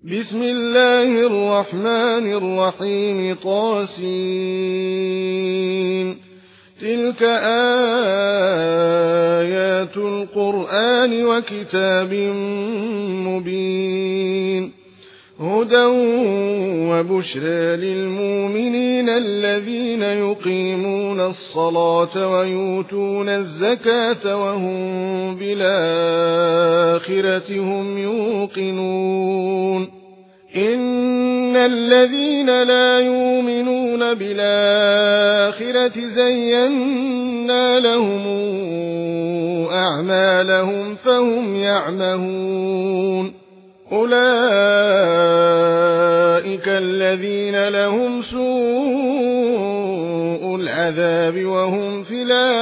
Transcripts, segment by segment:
بسم الله الرحمن الرحيم طاسين تلك آيات القرآن وكتاب مبين هدى وبشرى للمؤمنين الذين يقيمون الصلاة ويؤتون الزكاة وهم بالآخرة هم يوقنون إن الذين لا يؤمنون بالآخرة زينا لهم أعمالهم فهم يعمهون أولئك الذين لهم سوء العذاب وهم في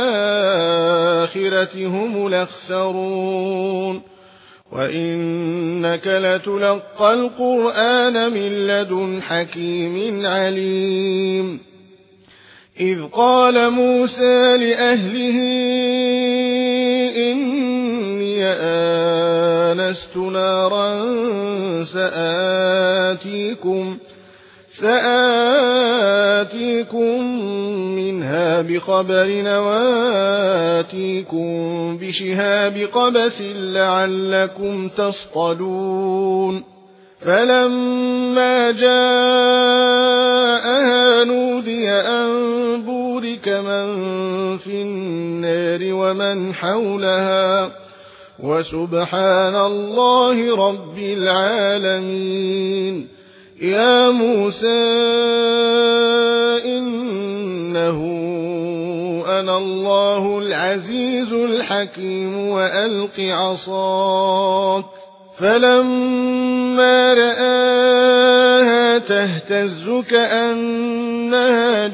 الآخرة هم الأخسرون وإنك لتلقى القرآن من لدن حكيم عليم إذ قال موسى لأهله إني آنست نارا سآتيكم منها بخبر وآتيكم بشهاب قبس لعلكم تصطلون فلما جاءها نودي أن بورك من في النار ومن حولها وسبحان الله رب العالمين يا موسى إنه أنا الله العزيز الحكيم وألق عصاك فلما رآها تهتز كأنها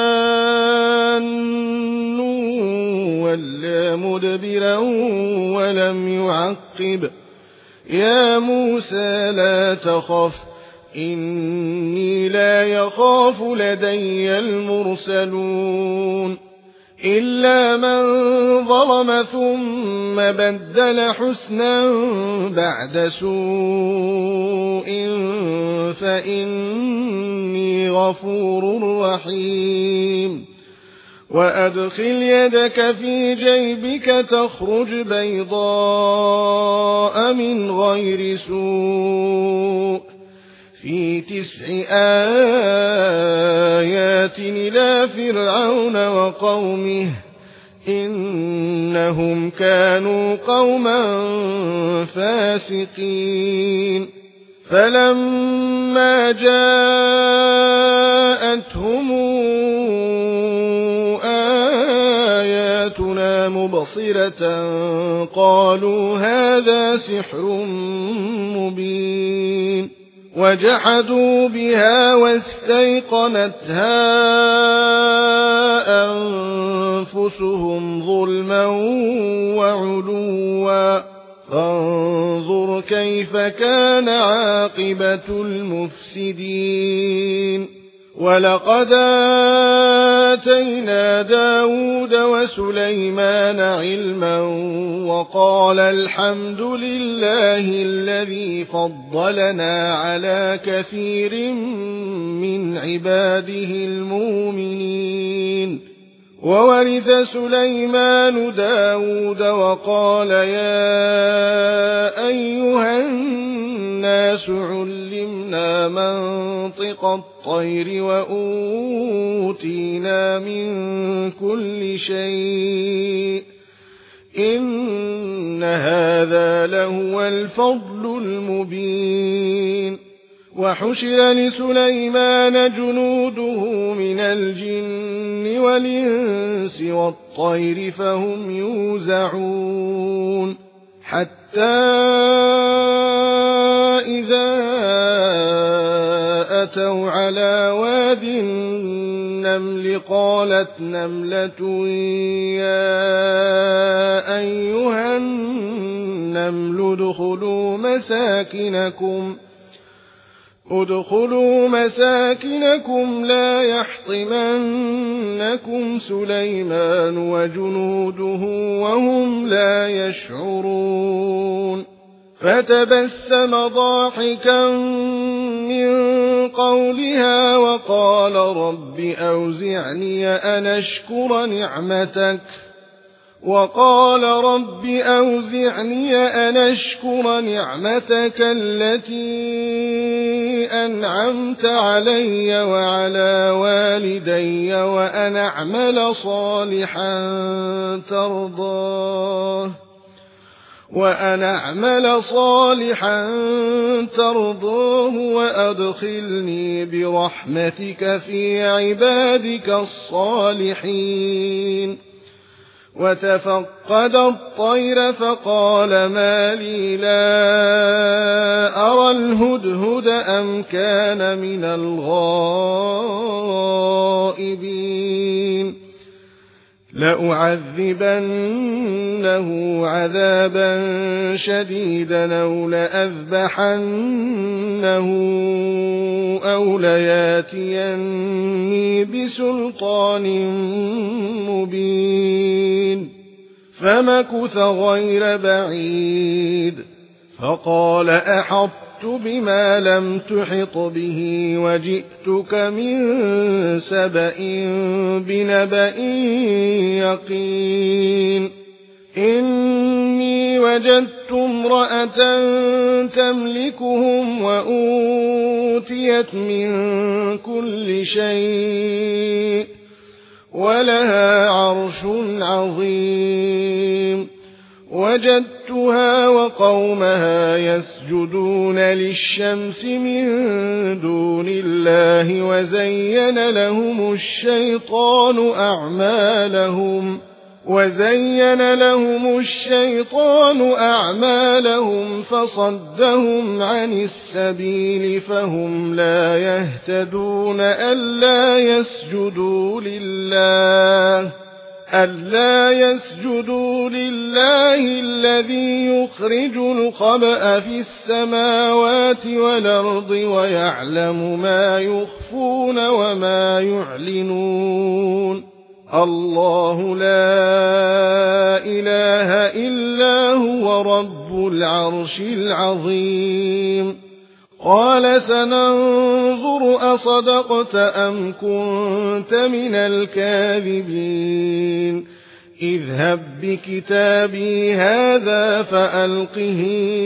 جان ولا مدبرا ولم يعقب يا موسى لا تخف إني لا يخاف لدي المرسلون إلا من ظلم ثم بدل حسنا بعد سوء فإني غفور رحيم وأدخل يدك في جيبك تخرج بيضاء من غير سوء في 9 آيات إلى فرعون وقومه إنهم كانوا قوما فاسقين فلما جاءتهم آياتنا مبصرة قالوا هذا سحر مبين وجحدوا بها واستيقنتها أنفسهم ظلما وعلوا فانظر كيف كان عاقبة المفسدين ولقد آتينا داود وسليمان علما وقال الحمد لله الذي فضلنا على كثير من عباده المؤمنين وورث سليمان داود وقال يا أيها الناس علمنا منطق الطير وأوتينا من كل شيء إن هذا لهو الفضل المبين وحشر لسليمان جنوده من الجن والإنس والطير فهم يوزعون حتى إذا أتوا على واد النمل قالت نملة يا أيها النمل ادخلوا مساكنكم لا يحطمنكم سليمان وجنوده وهم لا يشعرون فتبسم ضاحكا من قولها وقال رب أوزعني أن أشكر نعمتك التي أنعمت علي وعلى والدي وأن أعمل صالحا ترضاه وأدخلني برحمتك في عبادك الصالحين. وتفقد الطير فقال ما لي لا أرى الهدهد أم كان من الغائبين. لأعذبنه عذابا شديدا أو لأذبحنه أو لياتيني بسلطان مبين. فمكث غير بعيد فقال أحطت بما لم تحط به وجئتك من سبأ بنبأ يقين. إني وجدت امرأة تملكهم وأوتيت من كل شيء ولها عرش عظيم. وجدتها وقومها يسجدون للشمس من دون الله وزين لهم الشيطان أعمالهم فصدهم عن السبيل فهم لا يهتدون. ألا يسجدوا لله الذي يخرج الخبأ في السماوات والأرض ويعلم ما يخفون وما يعلنون. الله لا إله إلا هو رب العرش العظيم. قال سننظر أصدقت أم كنت من الكاذبين. اذهب بكتابي هذا فألقه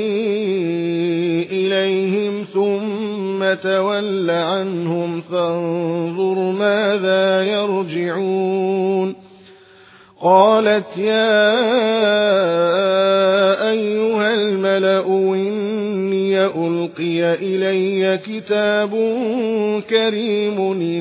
إليهم ثم تول عنهم فانظر ماذا يرجعون. قالت يا أيها الملأ إني ألقي إلي كتاب كريم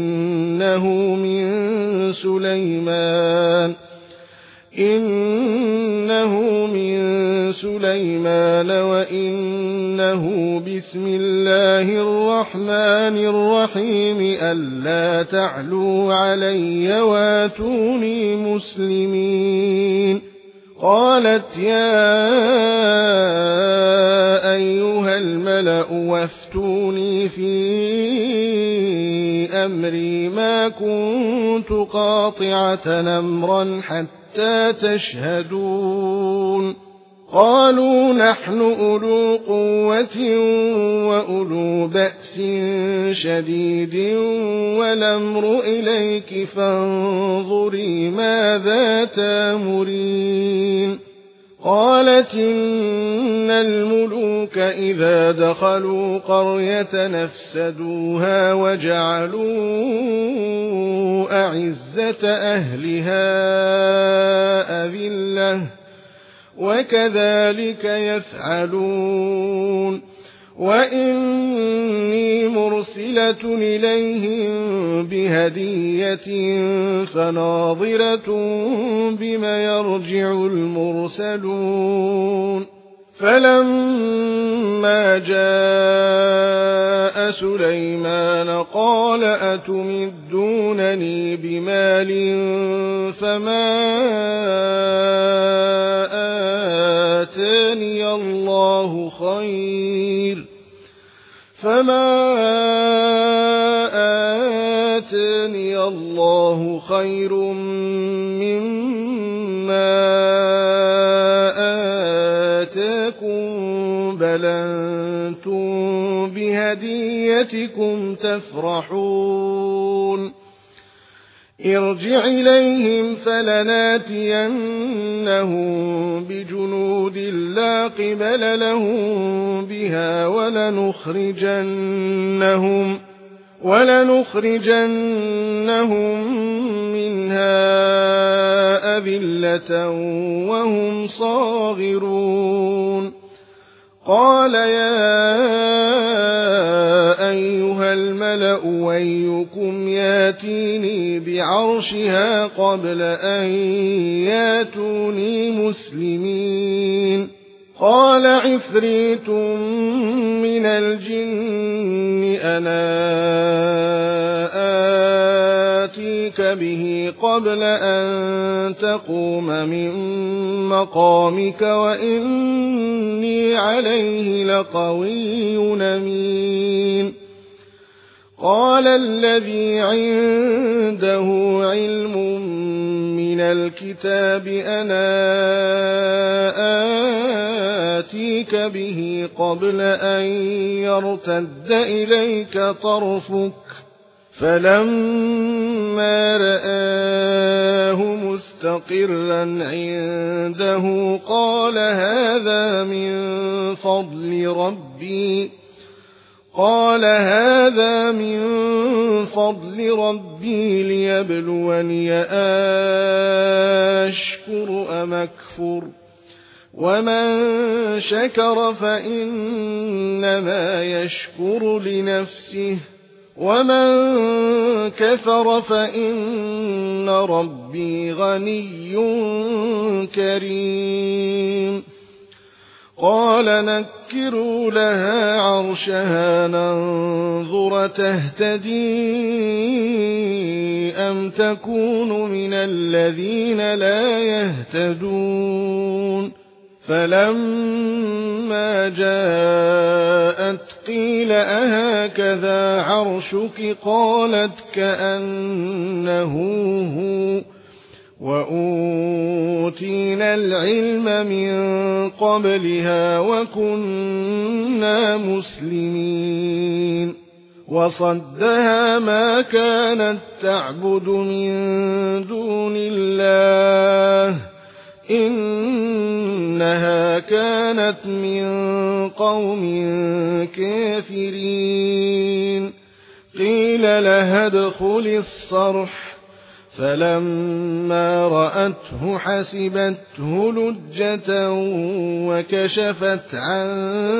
إنه من سليمان وإنه بسم الله الرحمن الرحيم ألا تعلوا علي واتوني مسلمين. قالت يا أيها الملأ وافتوني في أمري ما كنت قاطعة أمرا حتى تشهدون. قالوا نحن أولو قوة وأولو بأس شديد والأمر إليك فانظري ماذا تأمرين. قالت إن الملوك إذا دخلوا قرية نفسدوها وجعلوا أعزة أهلها أذلة وكذلك يفعلون. وإني مرسلة إليهم بهدية فناظرة بما يرجع المرسلون. فلما جاء سليمان قال أتمدونني بمال فما آتاني الله خير مما آتاكم بل أنتم بهديتكم تفرحون ارجع إليهم فلناتينهم بجنود لا قبل لهم بها ولنخرجنهم منها أذلة وهم صاغرون قال يا أيها الملأ أيكم ياتيني بعرشها قبل أن ياتوني مسلمين قال عفريت من الجن أنا آتيك به قبل أن تقوم من مقامك وإني عليه لقوي أمين قال الذي عنده علم من الكتاب أنا آتيك به قبل أن يرتد إليك طرفك فلما رآه مستقرا عنده قال هذا من فضل ربي ليبلوني أشكر أم أكفر ومن شكر فإنما يشكر لنفسه ومن كفر فإن ربي غني كريم قال نكروا لها عرشها ننظر تهتدي أم تكون من الذين لا يهتدون فلما جاءت قيل أهكذا عرشك قالت كأنه هو وأوتينا العلم من قبلها وكنا مسلمين وصدها ما كانت تعبد من دون الله إنها كانت من قوم كافرين قيل لها ادخل الصرح فلما رأته حسبته لجة وكشفت عن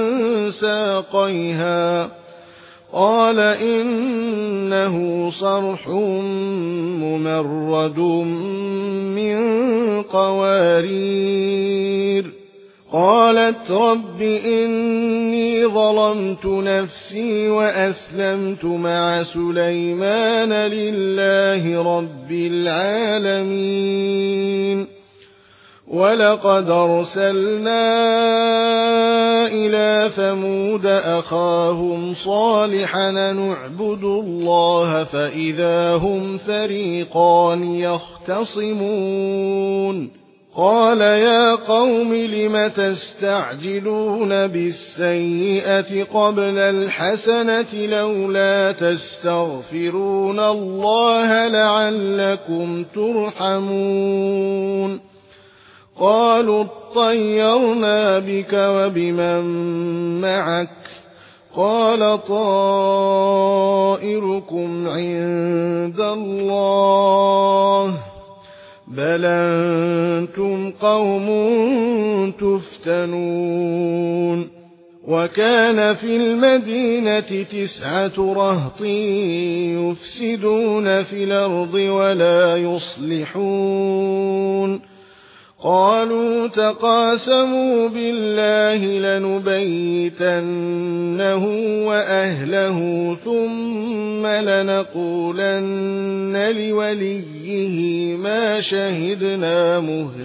ساقيها قال إنه صرح ممرد من قوارير قالت رب إني ظلمت نفسي وأسلمت مع سليمان لله رب العالمين ولقد أرسلنا إلى ثمود أخاهم صالحا نعبد الله فإذا هم فريقان يختصمون قال يا قوم لم تستعجلون بالسيئة قبل الحسنة لولا تستغفرون الله لعلكم ترحمون قالوا اطيرنا بك وبمن معك قال طائركم عند الله بل أنتم قوم تفتنون وكان في المدينة 9 رهط يفسدون في الأرض ولا يصلحون قالوا تقاسموا بالله لنبيتنه وأهله ثم لنقولن لوليه ما شهدنا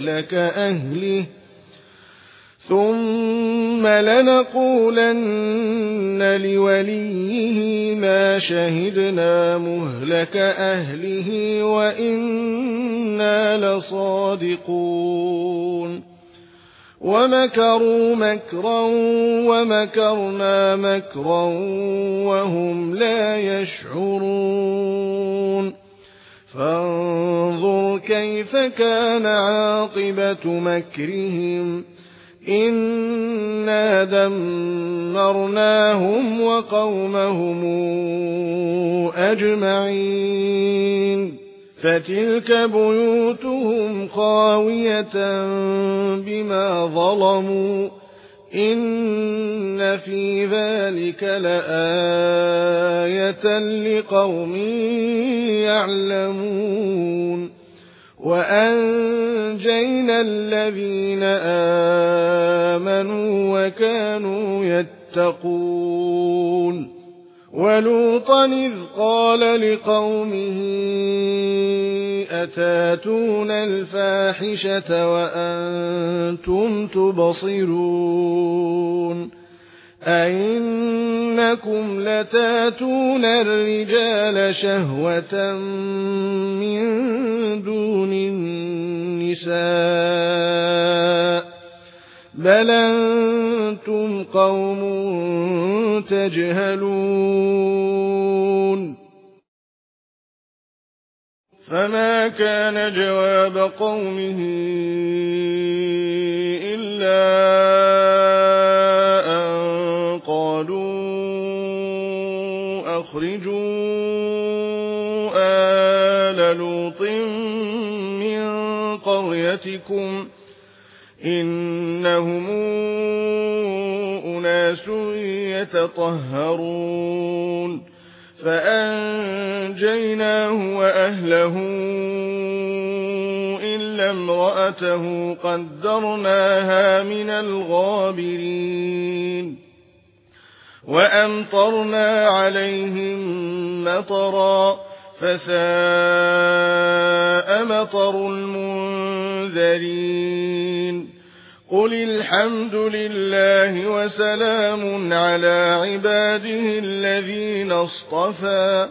مهلك أهله وإنا لصادقون ومكروا مكرا ومكرنا مكرا وهم لا يشعرون فانظر كيف كان عاقبة مكرهم إنا دمرناهم وقومهم أجمعين فتلك بيوتهم خاوية بما ظلموا إن في ذلك لآية لقوم يعلمون وأنجينا الذين آمنوا وكانوا يتقون ولوطا إذ قال لقومه أتاتون الفاحشة وأنتم تبصرون أئنكم لتاتون الرجال شهوة من دون النساء بل أنتم قوم تجهلون فما كان جواب قومه إلا أن قالوا أخرجوا آل لوط من قريتكم إنهم أناس يتطهرون فأنجيناه وأهله إلا امرأته قدرناها من الغابرين وأمطرنا عليهم مطرا فساء مطر المنذرين قل الحمد لله وسلام على عباده الذين اصطفى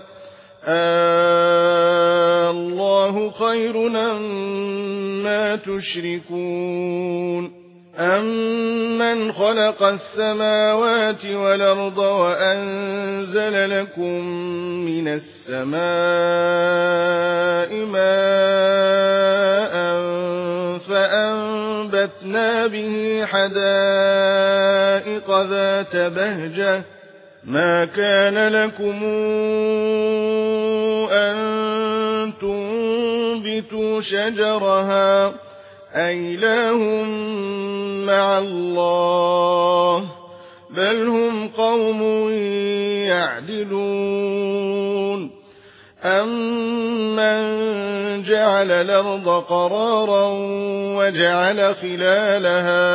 الله خير أما تشركون أمن خلق السماوات والأرض وأنزل لكم من السماء ماء فأنبتنا به حدائق ذات بهجة ما كان لكم أن تنبتوا شجرها أإله مع الله بل هم قوم يعدلون أمن جعل الأرض قرارا وجعل خلالها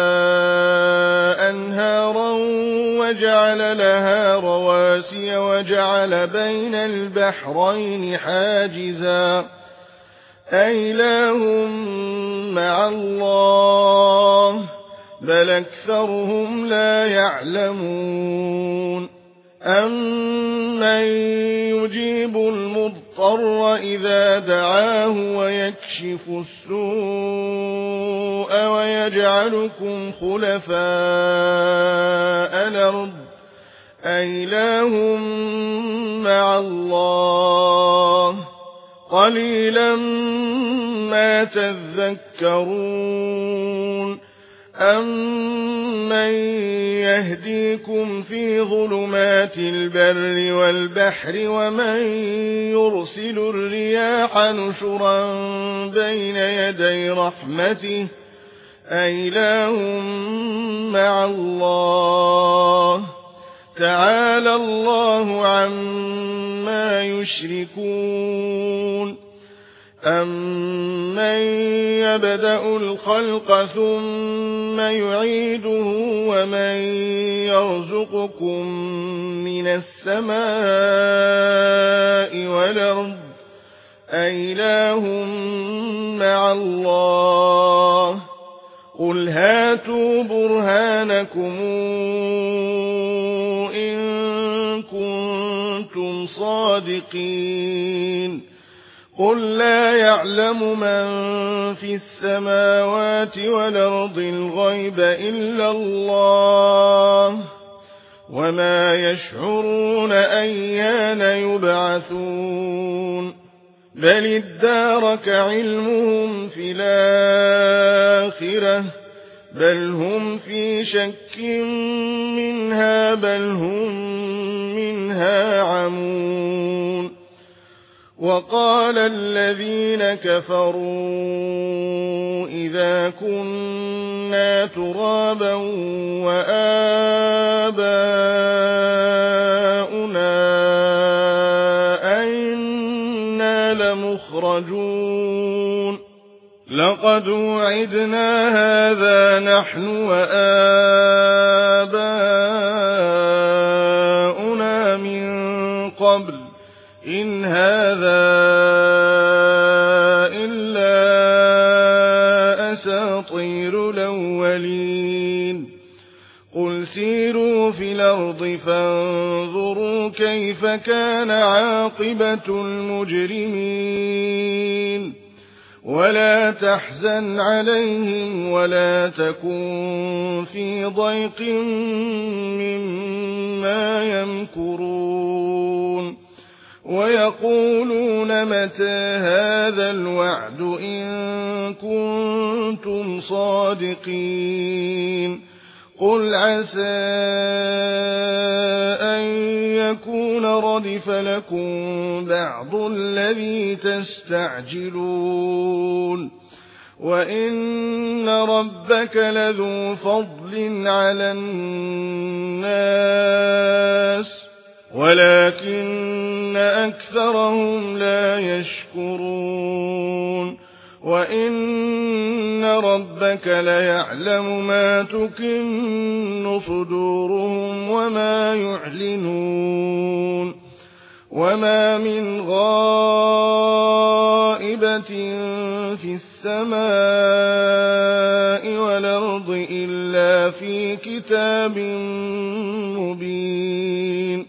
أنهارا وجعل لها رواسي وجعل بين البحرين حاجزا أإله مع الله بل أكثرهم لا يعلمون أمن يجيب المضطر إذا دعاه ويكشف السوء ويجعلكم خلفاء الأرض أإله مع الله قليلا ما تذكرون أمن يهديكم في ظلمات البر والبحر ومن يرسل الرياح نشرا بين يدي رحمته أإله مع الله تعالى الله عما يشركون أمن يبدأ الخلق ثم يعيده ومن يرزقكم من السماء والأرض أإله مع الله قل هاتوا برهانكم إن كنتم صادقين قل لا يعلم من في السماوات والأرض الغيب إلا الله وما يشعرون أيان يبعثون بل ادارك علمهم في الآخرة بل هم في شك منها بل هم منها عمون وقال الذين كفروا إذا كنا ترابا وآباؤنا أئنا لمخرجون لقد وعدنا هذا نحن وآباؤنا من قبل إن هذا إلا أساطير الأولين قل سيروا في الأرض فانظروا كيف كان عاقبة المجرمين ولا تحزن عليهم ولا تكن في ضيق مما يمكرون ويقولون متى هذا الوعد إن كنتم صادقين قل عسى أن يكون ردف لكم بعض الذي تستعجلون وإن ربك لذو فضل على الناس ولكن أكثرهم لا يشكرون وإن ربك ليعلم ما تكن صدورهم وما يعلنون وما من غائبة في السماء والأرض إلا في كتاب مبين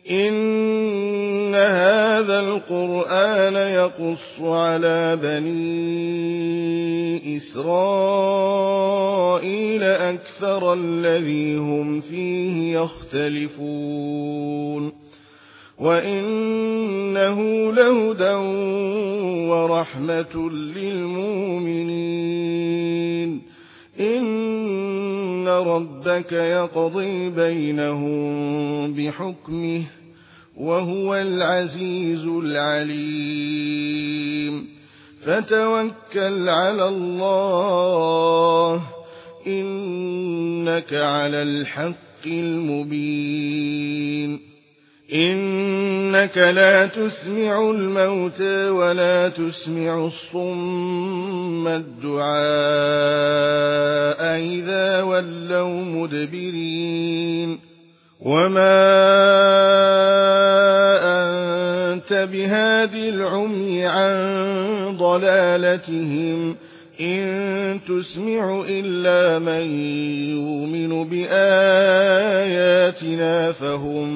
إن هذا القرآن يقص على بني إسرائيل أكثر الذي هم فيه يختلفون وإنه لهدى ورحمة للمؤمنين إن ربك يقضي بينهم بحكمه وهو العزيز العليم فتوكل على الله إنك على الحق المبين إنك لا تسمع الموتى ولا تسمع الصم الدعاء إذا ولوا مدبرين وما أنت بهاد العمي عن ضلالتهم إن تسمع إلا من يؤمن بآياتنا فهم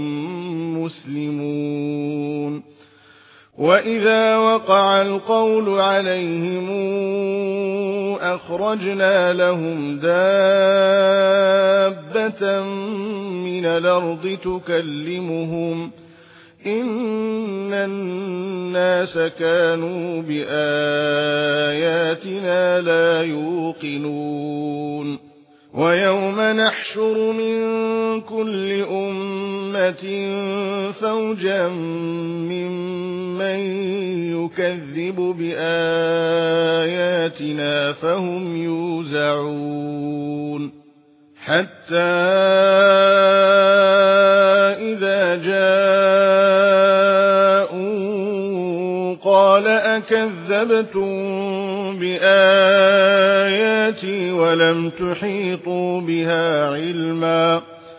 مسلمون وإذا وقع القول عليهم أخرجنا لهم دابة من الأرض تكلمهم إن الناس كانوا بآياتنا لا يوقنون ويوم نحشر من كل أمة فوجا ممن يكذب بآياتنا فهم يوزعون حتى إذا جاءوا قال أكذبتم بآياتي ولم تحيطوا بها علما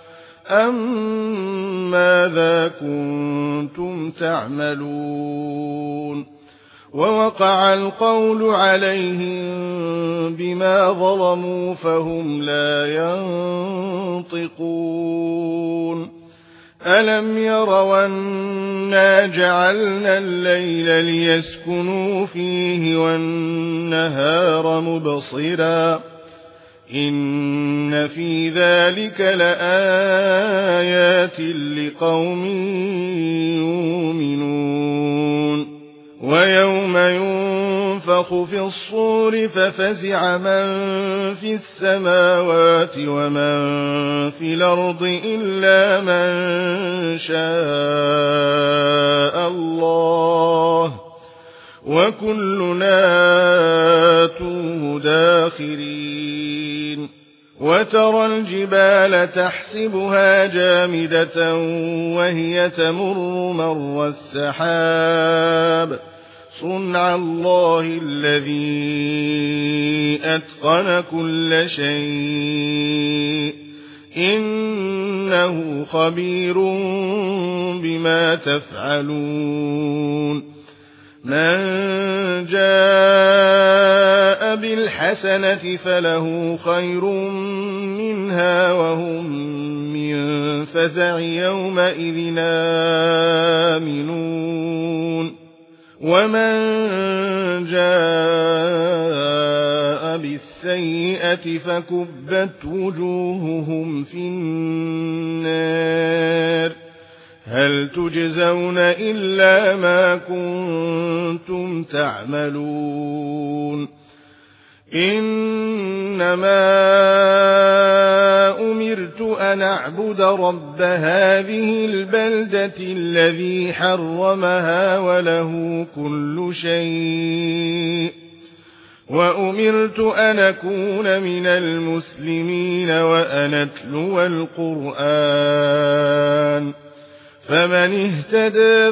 أم ماذا كنتم تعملون ووقع القول عليهم بما ظلموا فهم لا ينطقون ألم يروا أنا جعلنا الليل ليسكنوا فيه والنهار مبصرا إن في ذلك لآيات لقوم يؤمنون ويوم ينفخ في الصور ففزع من في السماوات ومن في الأرض إلا من شاء الله وكلنا آتوه داخرين وترى الجبال تحسبها جامدة وهي تمر مر السحاب صنع الله الذي أتقن كل شيء إنه خبير بما تفعلون من جاء بالحسنة فله خير منها وهم من فزع يومئذ آمنون ومن جاء بالسيئة فكبت وجوههم في النار هل تجزون إلا ما كنتم تعملون إنما أمرت أن أعبد رب هذه البلدة الذي حرمها وله كل شيء وأمرت أن أكون من المسلمين وأن أتلو القرآن فمن اهتدى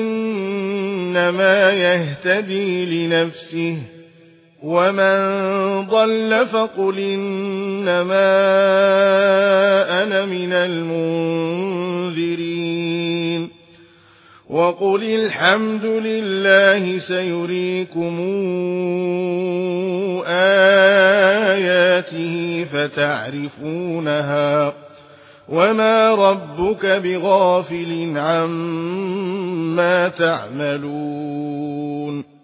فإنما يهتدي لنفسه ومن ضل فقل إنما أنا من المنذرين وقل الحمد لله سيريكم آياته فتعرفونها وما ربك بغافل عما تعملون